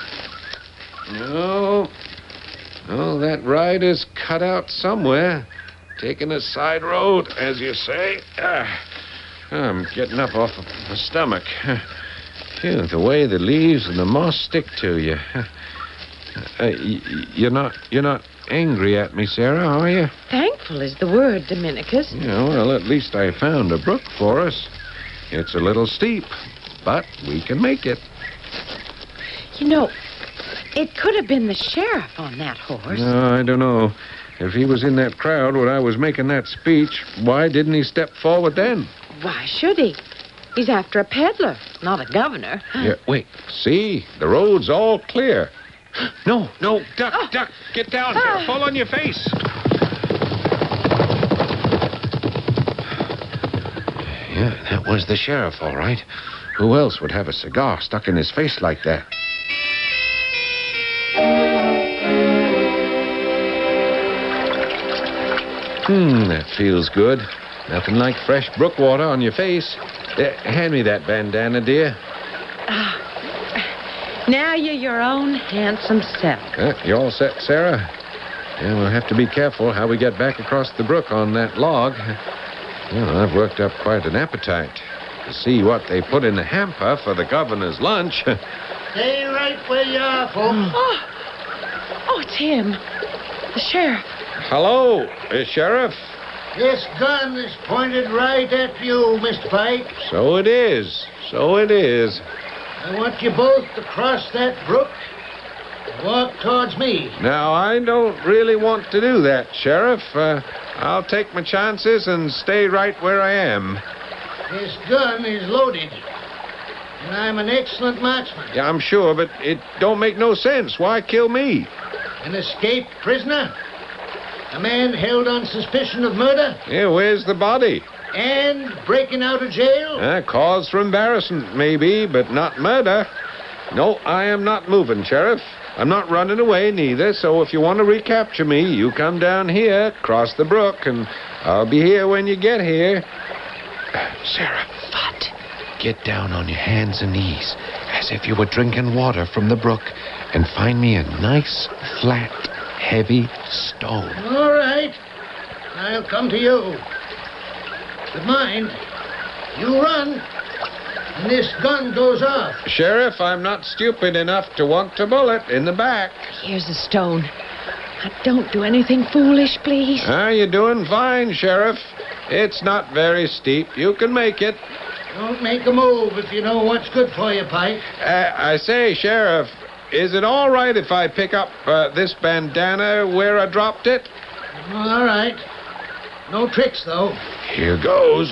No, no, that rider's cut out somewhere. Taking a side road, as you say. Ah, I'm getting up off of my stomach. Phew, the way the leaves and the moss stick to you. Uh, y- y- you're not you're not angry at me, Sarah, are you? Thankful is the word, Dominicus. Yeah, well, at least I found a brook for us. It's a little steep, but we can make it. You know, it could have been the sheriff on that horse. No, I don't know. If he was in that crowd when I was making that speech, why didn't he step forward then? Why should he? He's after a peddler, not a governor. Yeah, wait. See? The road's all clear. No, no, duck, oh. duck. Get down, Sarah. Fall on your face. Yeah, that was the sheriff, all right. Who else would have a cigar stuck in his face like that? Hmm, that feels good. Nothing like fresh brook water on your face. Uh, hand me that bandana, dear. Ah, now you're your own handsome self. Uh, you all set, Sarah? Yeah, we'll have to be careful how we get back across the brook on that log. Well, I've worked up quite an appetite to see what they put in the hamper for the governor's lunch. Stay right where you are, folks. Oh, oh it's him. The sheriff. Hello, uh, Sheriff. This gun is pointed right at you, Mister Pike. So it is. So it is. I want you both to cross that brook and walk towards me. Now, I don't really want to do that, Sheriff. Uh, I'll take my chances and stay right where I am. This gun is loaded, and I'm an excellent marksman. Yeah, I'm sure, but it don't make no sense. Why kill me? An escaped prisoner? A man held on suspicion of murder? Yeah, where's the body? And breaking out of jail? Uh, cause for embarrassment, maybe, but not murder. No, I am not moving, Sheriff. I'm not running away, neither, so if you want to recapture me, you come down here, cross the brook, and I'll be here when you get here. Uh, Sarah. What? Get down on your hands and knees, as if you were drinking water from the brook, and find me a nice, flat, heavy stone. All right. I'll come to you. But mind, you run, and this gun goes off. Sheriff, I'm not stupid enough to want a bullet in the back. Here's a stone. Now, don't do anything foolish, please. Ah, you're doing fine, Sheriff. It's not very steep. You can make it. Don't make a move if you know what's good for you, Pike. Uh, I say, Sheriff, is it all right if I pick up uh, this bandana where I dropped it? All right. No tricks, though. Here goes.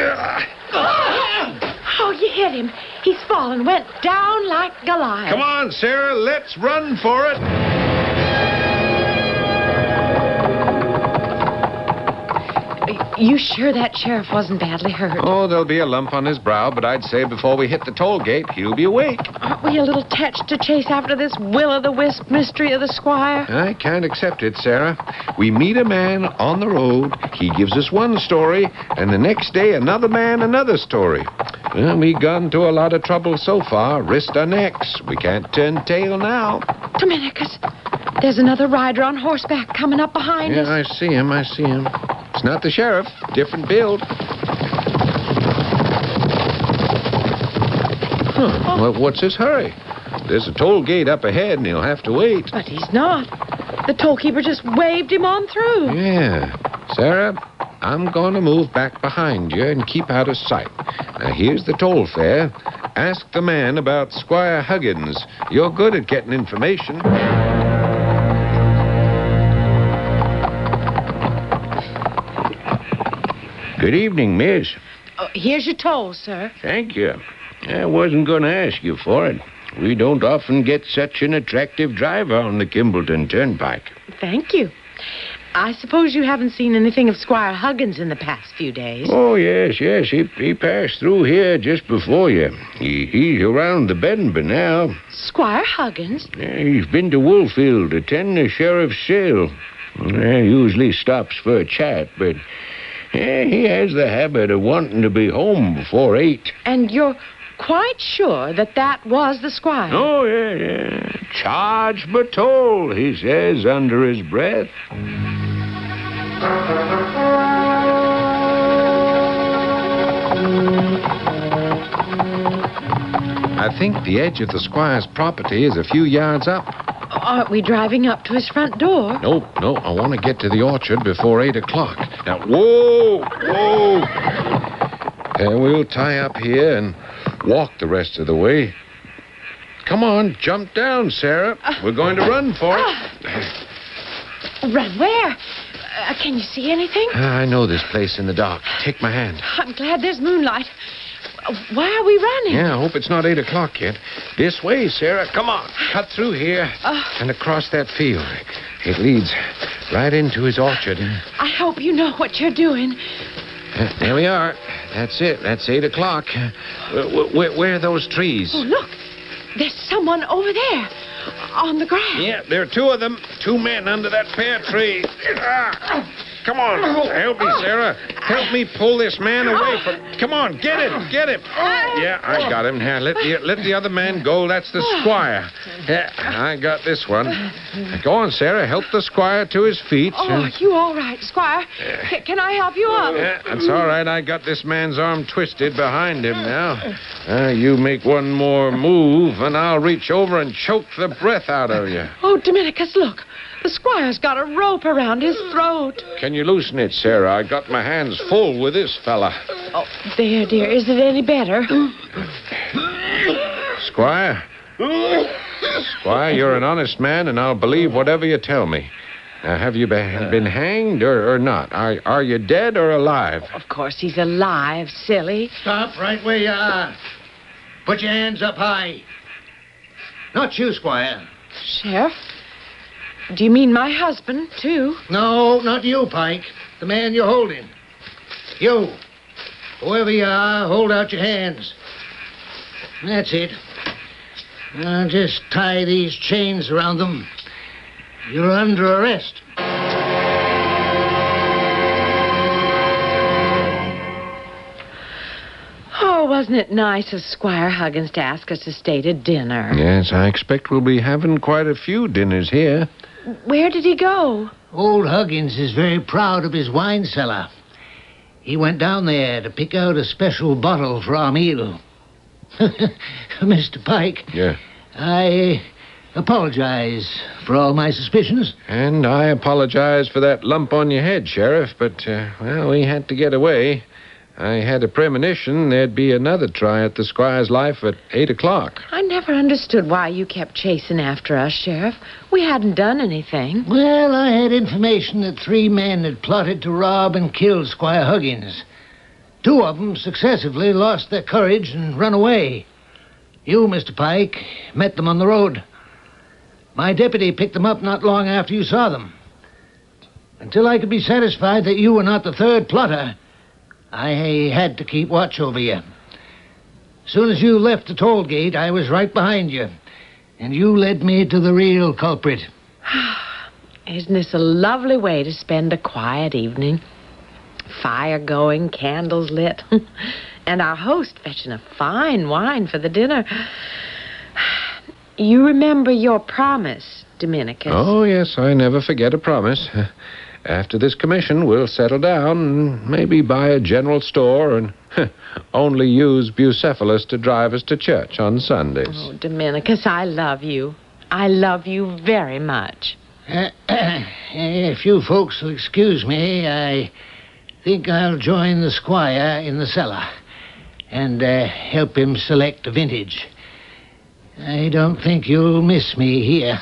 Oh, you hit him. He's fallen, went down like Goliath. Come on, Sarah, let's run for it. You sure that sheriff wasn't badly hurt? Oh, there'll be a lump on his brow, but I'd say before we hit the toll gate, he'll be awake. Aren't we a little touched to chase after this will-o'-the-wisp mystery of the squire? I can't accept it, Sarah. We meet a man on the road, he gives us one story, and the next day another man another story. Well, we gone to a lot of trouble so far, risked our necks. We can't turn tail now. Dominicus, there's another rider on horseback coming up behind yeah, us. Yeah, I see him, I see him. It's not the sheriff, different build. Huh. Oh. Well, what's his hurry? There's a toll gate up ahead, and he'll have to wait. But he's not. The tollkeeper just waved him on through. Yeah. Sarah, I'm going to move back behind you and keep out of sight. Now, here's the toll fare. Ask the man about Squire Huggins. You're good at getting information. Good evening, miss. Oh, here's your toll, sir. Thank you. I wasn't going to ask you for it. We don't often get such an attractive driver on the Kimbleton Turnpike. Thank you. I suppose you haven't seen anything of Squire Huggins in the past few days. Oh, yes, yes. He, he passed through here just before you. He, he's around the bend by now. Squire Huggins? Yeah, he's been to Woolfield to attend the sheriff's sale. Well, usually stops for a chat, but yeah, he has the habit of wanting to be home before eight. And you're quite sure that that was the squire? Oh, yeah, yeah. Charge but toll, he says under his breath. I think the edge of the squire's property is a few yards up. Aren't we driving up to his front door? Nope, no. I want to get to the orchard before eight o'clock. Now, whoa, whoa. And we'll tie up here and walk the rest of the way. Come on, jump down, Sarah. We're going to run for it. Run where? Uh, can you see anything? I know this place in the dark. Take my hand. I'm glad there's moonlight. Uh, Why are we running? Yeah, I hope it's not eight o'clock yet. This way, Sarah. Come on. Cut through here Uh. and across that field. It leads right into his orchard. I hope you know what you're doing. Uh, there we are. That's it. That's eight o'clock. Uh, wh- wh- where are those trees? Oh, look. There's someone over there on the grass. Yeah, there are two of them. Two men under that pear tree. Ah, come on. Help me, Sarah. Help me pull this man away from... Come on, get him. Get him. Yeah, I got him. Here, let the, let the other man go. That's the squire. Yeah, I got this one. Go on, Sarah. Help the squire to his feet. Oh, you all right, Squire? C- can I help you up? Yeah, that's all right. I got this man's arm twisted behind him now. Uh, you make one more move, and I'll reach over and choke the breath out of you. Oh, Dominicus, look. The squire's got a rope around his throat. Can you loosen it, Sarah? I got my hands full with this fella. Oh, there, dear. Is it any better? Squire? Squire, you're an honest man, and I'll believe whatever you tell me. Now, have you been, been hanged or, or not? Are, are you dead or alive? Of course he's alive, silly. Stop right where you are. Put your hands up high. Not you, Squire. Sheriff? Do you mean my husband, too? No, not you, Pike. The man you're holding. You. Whoever you are, hold out your hands. That's it. Now just tie these chains around them. You're under arrest. Oh, wasn't it nice of Squire Huggins to ask us to stay to dinner? Yes, I expect we'll be having quite a few dinners here. Where did he go? Old Huggins is very proud of his wine cellar. He went down there to pick out a special bottle for our meal. Mister Pike. Yeah. I apologize for all my suspicions. And I apologize for that lump on your head, Sheriff, but, uh, well, we had to get away. I had a premonition there'd be another try at the squire's life at eight o'clock. I never understood why you kept chasing after us, Sheriff. We hadn't done anything. Well, I had information that three men had plotted to rob and kill Squire Huggins. Two of them successively lost their courage and run away. You, Mister Pike, met them on the road. My deputy picked them up not long after you saw them. Until I could be satisfied that you were not the third plotter, I had to keep watch over you. As soon as you left the toll gate, I was right behind you. And you led me to the real culprit. Isn't this a lovely way to spend a quiet evening? Fire going, candles lit, and our host fetching a fine wine for the dinner. You remember your promise, Dominicus? Oh, yes, I never forget a promise. After this commission, we'll settle down and maybe buy a general store and only use Bucephalus to drive us to church on Sundays. Oh, Dominicus, I love you. I love you very much. Uh, if you folks will excuse me, I think I'll join the squire in the cellar and uh, help him select a vintage. I don't think you'll miss me here.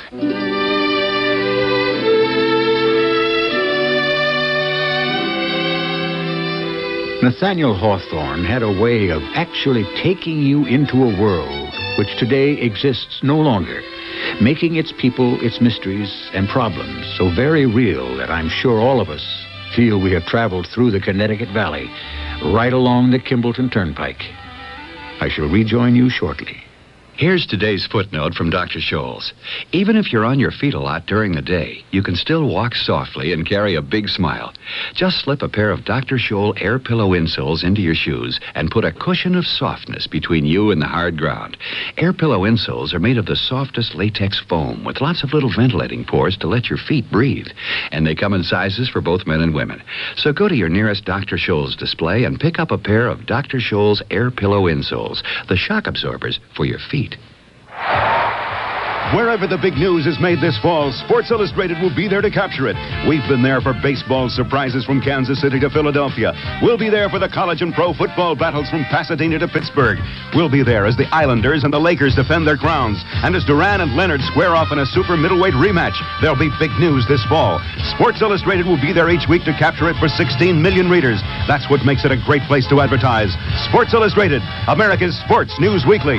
Nathaniel Hawthorne had a way of actually taking you into a world which today exists no longer, making its people, its mysteries, and problems so very real that I'm sure all of us feel we have traveled through the Connecticut Valley, right along the Kimbleton Turnpike. I shall rejoin you shortly. Here's today's footnote from Doctor Scholl's. Even if you're on your feet a lot during the day, you can still walk softly and carry a big smile. Just slip a pair of Doctor Scholl air pillow insoles into your shoes and put a cushion of softness between you and the hard ground. Air pillow insoles are made of the softest latex foam with lots of little ventilating pores to let your feet breathe. And they come in sizes for both men and women. So go to your nearest Doctor Scholl's display and pick up a pair of Doctor Scholl's air pillow insoles, the shock absorbers for your feet. Wherever the big news is made this fall, Sports Illustrated will be there to capture it. We've been there for baseball surprises from Kansas City to Philadelphia. We'll be there for the college and pro football battles from Pasadena to Pittsburgh. We'll be there as the Islanders and the Lakers defend their crowns. And as Duran and Leonard square off in a super middleweight rematch, there'll be big news this fall. Sports Illustrated will be there each week to capture it for sixteen million readers. That's what makes it a great place to advertise. Sports Illustrated, America's Sports News Weekly.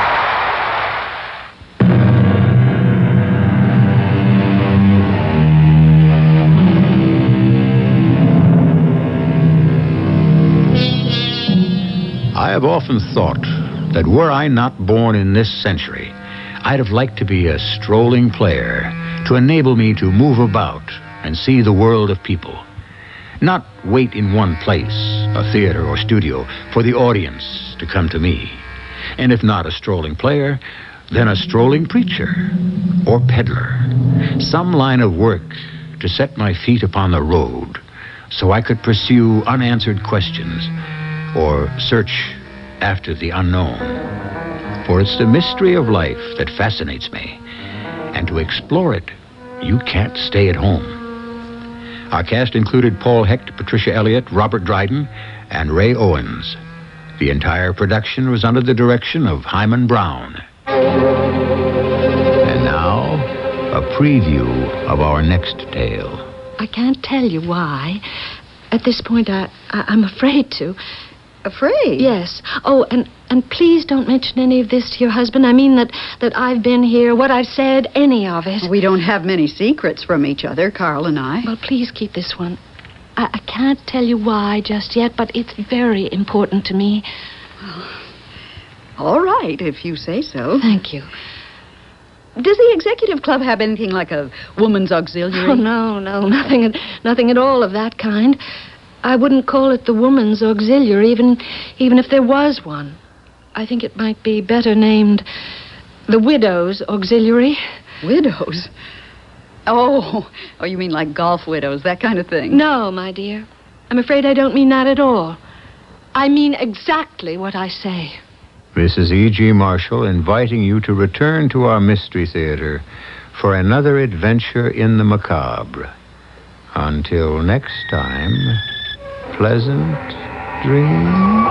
I have often thought that were I not born in this century, I'd have liked to be a strolling player to enable me to move about and see the world of people. Not wait in one place, a theater or studio, for the audience to come to me. And if not a strolling player, then a strolling preacher or peddler. Some line of work to set my feet upon the road so I could pursue unanswered questions or search after the unknown. For it's the mystery of life that fascinates me. And to explore it, you can't stay at home. Our cast included Paul Hecht, Patricia Elliott, Robert Dryden, and Ray Owens. The entire production was under the direction of Hyman Brown. And now, a preview of our next tale. I can't tell you why. At this point, I, I, I'm afraid to. Afraid? Yes. Oh, and, and please don't mention any of this to your husband. I mean that, that I've been here, what I've said, any of it. We don't have many secrets from each other, Carl and I. Well, please keep this one. I, I can't tell you why just yet, but it's very important to me. Well, all right, if you say so. Thank you. Does the executive club have anything like a woman's auxiliary? Oh, no, no, nothing, nothing at all of that kind. I wouldn't call it the woman's auxiliary, even, even if there was one. I think it might be better named the widow's auxiliary. Widows? Oh, oh, you mean like golf widows, that kind of thing? No, my dear. I'm afraid I don't mean that at all. I mean exactly what I say. This is E G. Marshall inviting you to return to our Mystery Theater for another adventure in the macabre. Until next time, pleasant dreams.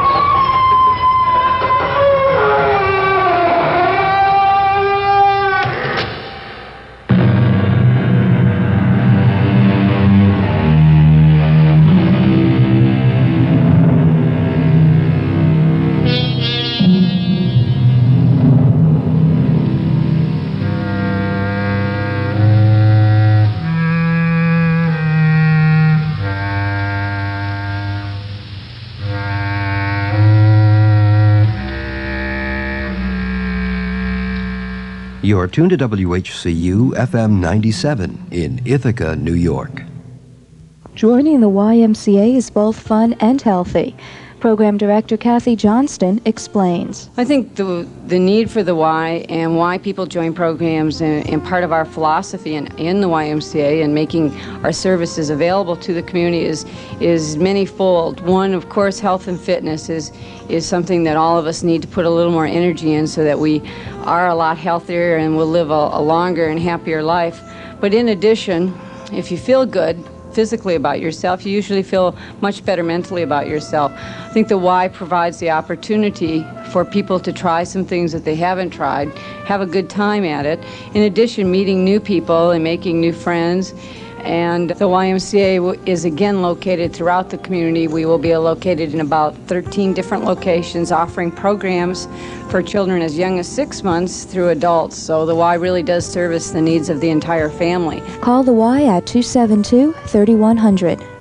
You're tuned to W H C U F M ninety-seven in Ithaca, New York. Joining the Y M C A is both fun and healthy. Program Director Kathy Johnston explains. I think the the need for the Y and why people join programs and, and part of our philosophy in, in the Y M C A and making our services available to the community is is manyfold. One, of course, health and fitness is is something that all of us need to put a little more energy in so that we are a lot healthier and will live a, a longer and happier life. But in addition, if you feel good physically about yourself, you usually feel much better mentally about yourself. I think the Y provides the opportunity for people to try some things that they haven't tried, have a good time at it. In addition, meeting new people and making new friends. And the Y M C A is again located throughout the community. We will be located in about thirteen different locations offering programs for children as young as six months through adults. So the Y really does service the needs of the entire family. Call the Y at two seven two, three one zero zero.